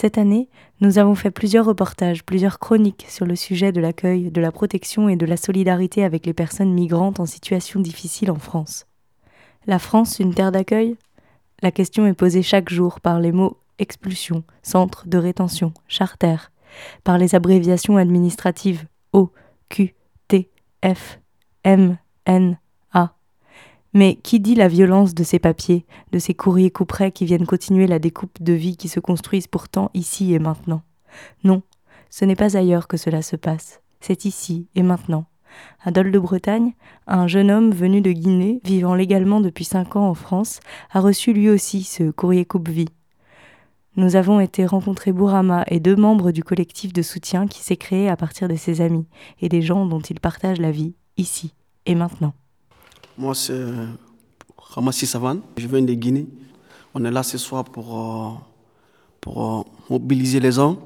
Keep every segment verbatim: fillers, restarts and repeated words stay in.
Cette année, nous avons fait plusieurs reportages, plusieurs chroniques sur le sujet de l'accueil, de la protection et de la solidarité avec les personnes migrantes en situation difficile en France. La France, une terre d'accueil ? La question est posée chaque jour par les mots expulsion, centre de rétention, charter, par les abréviations administratives O, Q, T, F, M, N, A. Mais qui dit la violence de ces papiers, de ces courriers couperets qui viennent continuer la découpe de vie qui se construisent pourtant ici et maintenant ? Non, ce n'est pas ailleurs que cela se passe, c'est ici et maintenant. À Dol-de-Bretagne, un jeune homme venu de Guinée, vivant légalement depuis cinq ans en France, a reçu lui aussi ce courrier coupe-vie. Nous avons été rencontrer Bourama et deux membres du collectif de soutien qui s'est créé à partir de ses amis et des gens dont il partage la vie, ici et maintenant. Moi, c'est Ramassi Savane, je viens de Guinée. On est là ce soir pour, euh, pour euh, mobiliser les gens.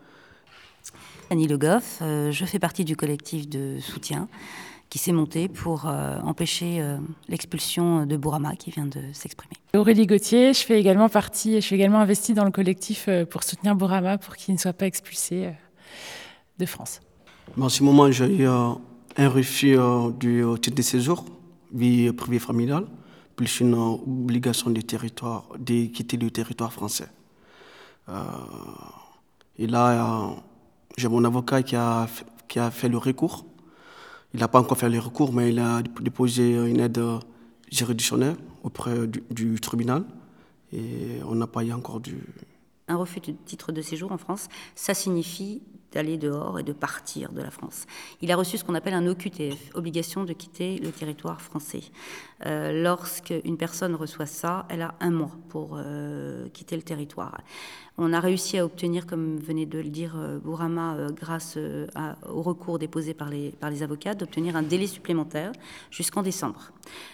Annie Le Goff, euh, je fais partie du collectif de soutien qui s'est monté pour euh, empêcher euh, l'expulsion de Bourama qui vient de s'exprimer. Aurélie Gauthier, je fais également partie, je suis également investie dans le collectif pour soutenir Bourama pour qu'il ne soit pas expulsé de France. En ce moment, j'ai eu euh, un refus euh, du euh, titre de séjour, vie privée familiale, plus une euh, obligation de, territoire, de quitter le territoire français. Euh, et là, euh, j'ai mon avocat qui a, qui a fait le recours. Il n'a pas encore fait le recours, mais il a déposé une aide juridictionnelle auprès du, du tribunal. Et on n'a pas eu encore du... Un refus de titre de séjour en France, ça signifie d'aller dehors et de partir de la France. Il a reçu ce qu'on appelle un O Q T F, obligation de quitter le territoire français. Euh, lorsqu'une personne reçoit ça, elle a un mois pour euh, quitter le territoire. On a réussi à obtenir, comme venait de le dire euh, Bourama, euh, grâce euh, à, au recours déposé par les, par les avocats, d'obtenir un délai supplémentaire jusqu'en décembre.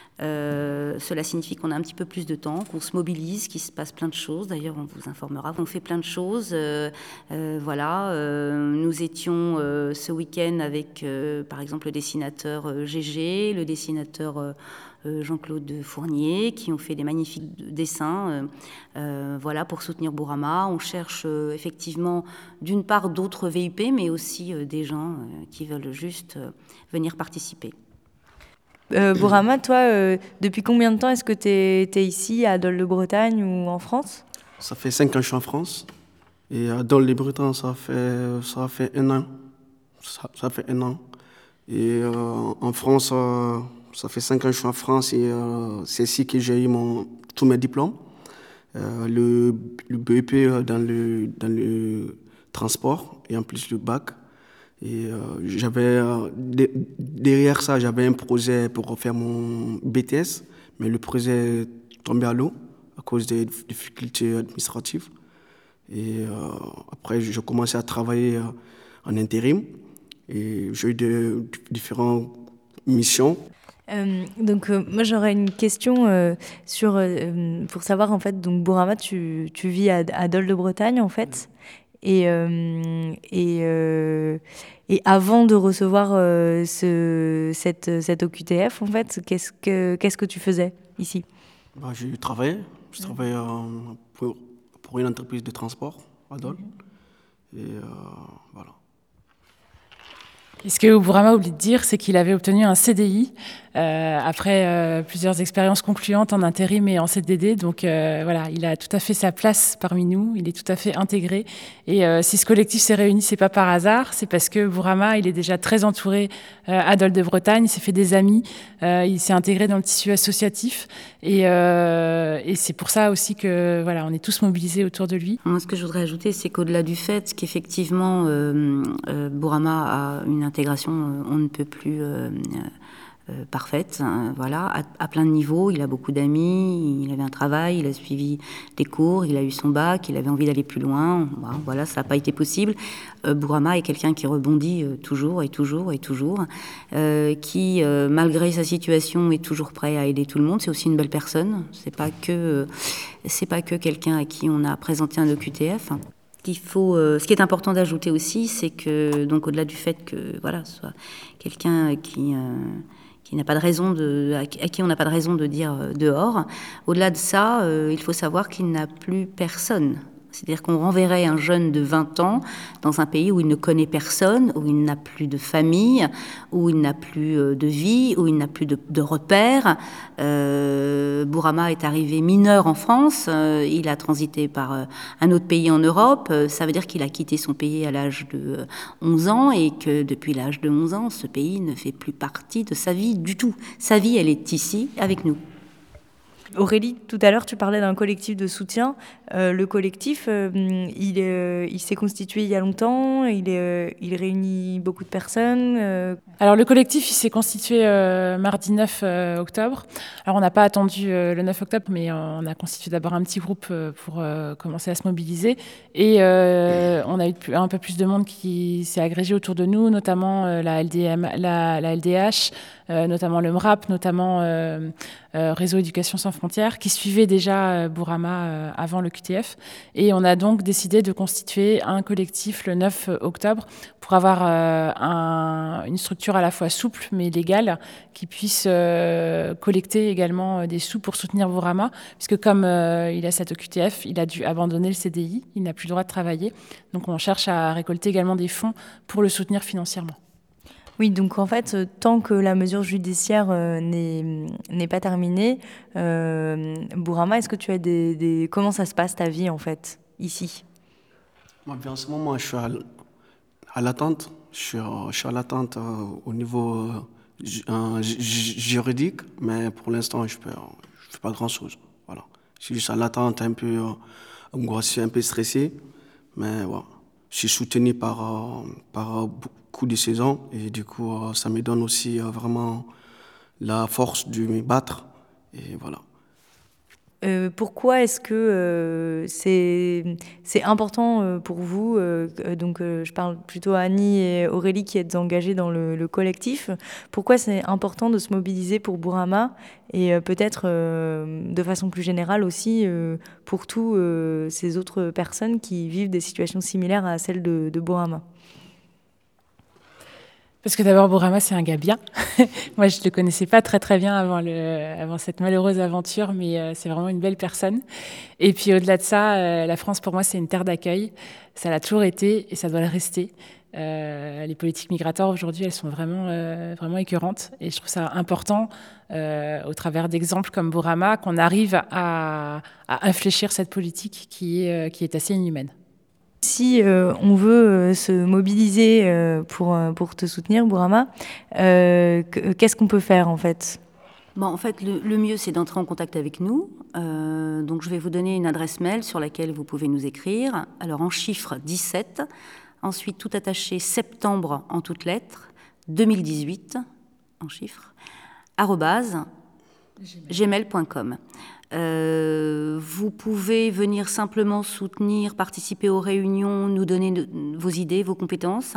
Euh, cela signifie qu'on a un petit peu plus de temps, qu'on se mobilise, qu'il se passe plein de choses. D'ailleurs, on vous informera. On fait plein de choses. Euh, euh, voilà. Euh, nous étions euh, ce week-end avec, euh, par exemple, le dessinateur euh, Gégé, le dessinateur euh, euh, Jean-Claude Fournier, qui ont fait des magnifiques dessins. Euh, euh, voilà, pour soutenir Bourama. On cherche euh, effectivement, d'une part, d'autres V I P, mais aussi euh, des gens euh, qui veulent juste euh, venir participer. Euh, Bourama, toi, euh, depuis combien de temps est-ce que tu es ici, à Dol-de-Bretagne ou en France ? Ça fait cinq ans que je suis en France. Et à Dol-de-Bretagne, ça fait, ça fait un an. Ça, ça fait un an. Et euh, en France, euh, ça fait cinq ans que je suis en France. Et euh, c'est ici que j'ai eu mon, tous mes diplômes. Euh, le, le B E P dans le, dans le transport et en plus le bac. Et euh, j'avais, euh, de, derrière ça, j'avais un projet pour faire mon B T S, mais le projet est tombé à l'eau à cause des difficultés administratives. Et euh, après, j'ai commencé à travailler euh, en intérim et j'ai eu de, de différentes missions. Euh, donc euh, moi j'aurais une question euh, sur euh, pour savoir en fait, donc Bourama, tu, tu vis à, à Dol-de-Bretagne en fait. Et, euh, et, euh, et avant de recevoir euh, ce, cette, cette O Q T F, en fait, qu'est-ce que, qu'est-ce que tu faisais ici ? Bah, j'ai travaillé. Je travaillais euh, pour, pour une entreprise de transport à Dol. Et euh, voilà. Et ce que Bourama oublie de dire, c'est qu'il avait obtenu un C D I euh, après euh, plusieurs expériences concluantes en intérim et en C D D. Donc euh, voilà, il a tout à fait sa place parmi nous, il est tout à fait intégré. Et euh, si ce collectif s'est réuni, c'est pas par hasard, c'est parce que Bourama, il est déjà très entouré euh, à Dol-de-Bretagne, il s'est fait des amis, euh, il s'est intégré dans le tissu associatif. Et, euh, et c'est pour ça aussi que voilà, on est tous mobilisés autour de lui. Moi, ce que je voudrais ajouter, c'est qu'au-delà du fait qu'effectivement, euh, euh, Bourama a une intégration, euh, on ne peut plus euh, euh, parfaite, hein, voilà, à, à plein de niveaux. Il a beaucoup d'amis, il avait un travail, il a suivi des cours, il a eu son bac, il avait envie d'aller plus loin. Voilà, ça n'a pas été possible. Euh, Bourama est quelqu'un qui rebondit euh, toujours et toujours et toujours, euh, qui, euh, malgré sa situation, est toujours prêt à aider tout le monde. C'est aussi une belle personne. C'est pas que, euh, c'est pas que quelqu'un à qui on a présenté un O Q T F. Qu'il faut, euh, ce qui est important d'ajouter aussi, c'est que, donc au-delà du fait que voilà, ce soit quelqu'un qui, euh, qui n'a pas de raison de, à qui on n'a pas de raison de dire euh, dehors, au-delà de ça, euh, il faut savoir qu'il n'a plus personne C'est-à-dire qu'on renverrait un jeune de vingt ans dans un pays où il ne connaît personne, où il n'a plus de famille, où il n'a plus de vie, où il n'a plus de, de repères. Euh, Bourama est arrivé mineur en France, euh, il a transité par euh, un autre pays en Europe. Euh, ça veut dire qu'il a quitté son pays à l'âge de euh, onze ans et que depuis l'âge de onze ans, ce pays ne fait plus partie de sa vie du tout. Sa vie, elle est ici, avec nous. Aurélie, tout à l'heure, tu parlais d'un collectif de soutien. Euh, le collectif, euh, il, est, il s'est constitué il y a longtemps, il, est, il réunit beaucoup de personnes. Euh... Alors le collectif, il s'est constitué euh, mardi neuf euh, octobre. Alors on n'a pas attendu euh, le neuf octobre, mais on a constitué d'abord un petit groupe euh, pour euh, commencer à se mobiliser. Et euh, on a eu un peu plus de monde qui s'est agrégé autour de nous, notamment euh, la, L D M, la, la L D H, euh, notamment le M R A P, notamment euh, euh, Réseau Éducation Sans Frontières, qui suivait déjà euh, Bourama euh, avant le Q T F. Et on a donc décidé de constituer un collectif le neuf octobre pour avoir euh, un, une structure à la fois souple mais légale qui puisse euh, collecter également des sous pour soutenir Bourama, puisque comme euh, il a cette Q T F, il a dû abandonner le C D I, il n'a plus le droit de travailler. Donc on cherche à récolter également des fonds pour le soutenir financièrement. Oui, donc en fait, tant que la mesure judiciaire euh, n'est, n'est pas terminée, euh, Bourama, est-ce que tu as des, des... Comment ça se passe ta vie en fait, ici ? Moi, en ce moment, je suis à, à l'attente. Je suis, je suis à l'attente euh, au niveau euh, euh, juridique, mais pour l'instant, je ne fais pas grand-chose. Voilà. Je suis juste à l'attente, un peu euh, angoissé, un peu stressé, mais voilà. Je suis soutenu par, euh, par euh, beaucoup de saisons et du coup, euh, ça me donne aussi euh, vraiment la force de me battre. Et voilà. Euh, pourquoi est-ce que euh, c'est, c'est important euh, pour vous, euh, donc euh, je parle plutôt à Annie et Aurélie qui êtes engagées dans le, le collectif, pourquoi c'est important de se mobiliser pour Bourama et euh, peut-être euh, de façon plus générale aussi euh, pour tous euh, ces autres personnes qui vivent des situations similaires à celles de, de Bourama? Parce que d'abord, Bourama, c'est un gars bien. Moi, je ne le connaissais pas très très bien avant, le, avant cette malheureuse aventure, mais euh, c'est vraiment une belle personne. Et puis au-delà de ça, euh, la France, pour moi, c'est une terre d'accueil. Ça l'a toujours été et ça doit le rester. Euh, les politiques migratoires, aujourd'hui, elles sont vraiment, euh, vraiment écœurantes. Et je trouve ça important, euh, au travers d'exemples comme Bourama, qu'on arrive à, à infléchir cette politique qui est, euh, qui est assez inhumaine. Si euh, on veut euh, se mobiliser euh, pour, euh, pour te soutenir, Bourama, euh, qu'est-ce qu'on peut faire en fait ? Bon, en fait, le, le mieux, c'est d'entrer en contact avec nous. Euh, donc, je vais vous donner une adresse mail sur laquelle vous pouvez nous écrire. Alors, en chiffre dix-sept, ensuite tout attaché septembre en toutes lettres, deux mille dix-huit en chiffres, arobase gmail point com. Euh, vous pouvez venir simplement soutenir, participer aux réunions, nous donner de, vos idées, vos compétences.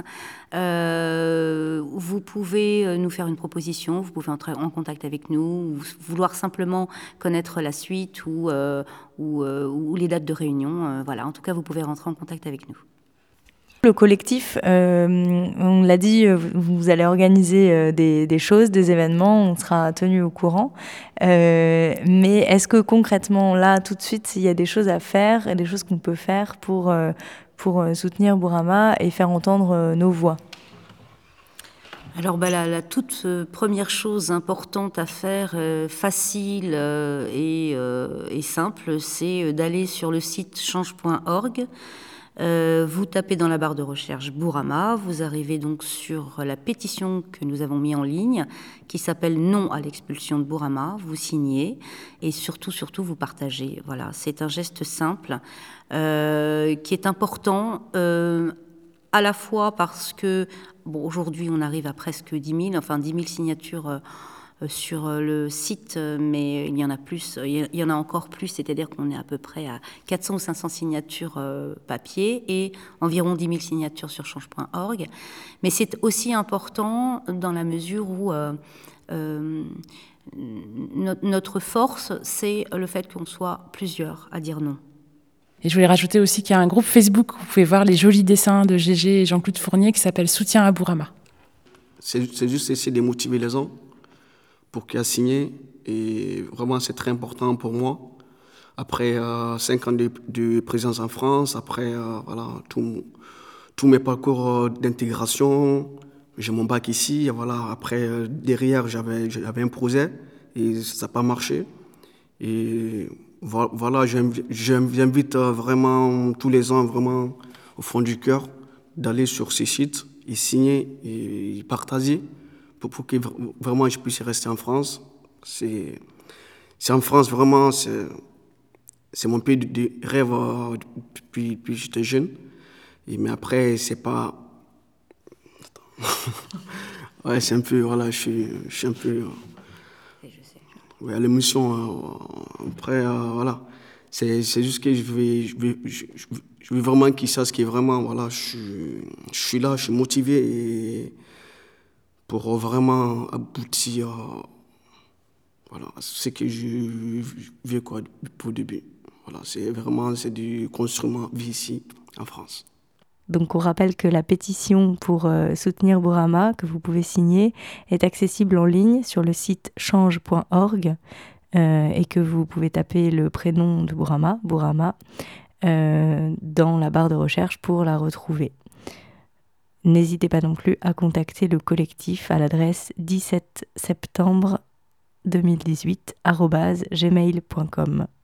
Euh, vous pouvez nous faire une proposition, vous pouvez entrer en contact avec nous, vouloir simplement connaître la suite ou, euh, ou, euh, ou les dates de réunion. Euh, voilà, en tout cas, vous pouvez rentrer en contact avec nous. Le collectif, euh, on l'a dit, vous allez organiser euh, des, des choses, des événements, on sera tenu au courant. Euh, mais est-ce que concrètement, là, tout de suite, il y a des choses à faire et des choses qu'on peut faire pour, euh, pour soutenir Bourama et faire entendre euh, nos voix ? Alors, bah, la, la toute première chose importante à faire, euh, facile euh, et, euh, et simple, c'est d'aller sur le site change point org. Euh, vous tapez dans la barre de recherche Bourama, vous arrivez donc sur la pétition que nous avons mise en ligne, qui s'appelle « Non à l'expulsion de Bourama », vous signez et surtout, surtout, vous partagez. Voilà, c'est un geste simple euh, qui est important euh, à la fois parce que, bon, aujourd'hui, on arrive à presque dix mille, enfin dix mille signatures euh, sur le site, mais il y en a plus, il y en a encore plus, c'est-à-dire qu'on est à peu près à quatre cents ou cinq cents signatures euh, papier et environ dix mille signatures sur change point org. Mais c'est aussi important dans la mesure où euh, euh, notre force, c'est le fait qu'on soit plusieurs à dire non. Et je voulais rajouter aussi qu'il y a un groupe Facebook où vous pouvez voir les jolis dessins de Gégé et Jean-Claude Fournier qui s'appelle Soutien à Bourama. C'est, c'est juste essayer de motiver les gens pour qu'ils aient signé. Et vraiment, c'est très important pour moi. après euh, cinq ans de, de présence en France, après euh, voilà, tout, tous mes parcours euh, d'intégration, j'ai mon bac ici, et voilà, après euh, derrière j'avais, j'avais un projet et ça n'a pas marché. Et voilà, j'invite, j'invite vraiment tous les ans, vraiment au fond du cœur, d'aller sur ces sites et signer et partager pour, pour que vraiment je puisse rester en France. C'est, c'est en France, vraiment, c'est, c'est mon pays de, de rêve euh, depuis, depuis que j'étais jeune. Et, mais après, c'est pas... ouais, c'est un peu, voilà, je suis, je suis un peu... Euh... Ouais, l'émotion, euh, après, euh, voilà. C'est, c'est juste que je veux, je veux, je, je veux vraiment qu'ils sachent que vraiment, voilà, je, je suis là, je suis motivé et pour vraiment aboutir, euh, voilà, ce que je veux, quoi, pour le début. Voilà, c'est vraiment, c'est du construire ma vie ici, en France. Donc on rappelle que la pétition pour euh, soutenir Bourama, que vous pouvez signer, est accessible en ligne sur le site change point org euh, et que vous pouvez taper le prénom de Bourama, Bourama, euh, dans la barre de recherche pour la retrouver. N'hésitez pas non plus à contacter le collectif à l'adresse dix-sept septembre deux mille dix-huit arobase gmail point com.